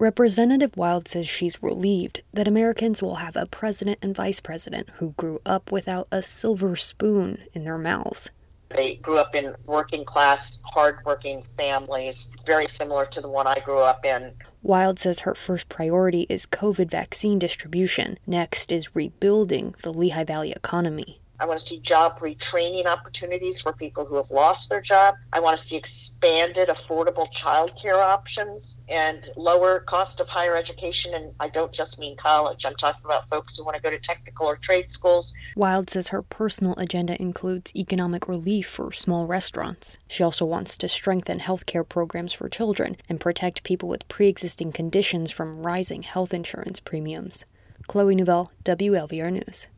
Representative Wild says she's relieved that Americans will have a president and vice president who grew up without a silver spoon in their mouths. They grew up in working class, hardworking families, very similar to the one I grew up in. Wild says her first priority is COVID vaccine distribution. Next is rebuilding the Lehigh Valley economy. I want to see job retraining opportunities for people who have lost their job. I want to see expanded, affordable childcare options and lower cost of higher education. And I don't just mean college. I'm talking about folks who want to go to technical or trade schools. Wild says her personal agenda includes economic relief for small restaurants. She also wants to strengthen healthcare programs for children and protect people with pre-existing conditions from rising health insurance premiums. Chloe Nouvelle, WLVR News.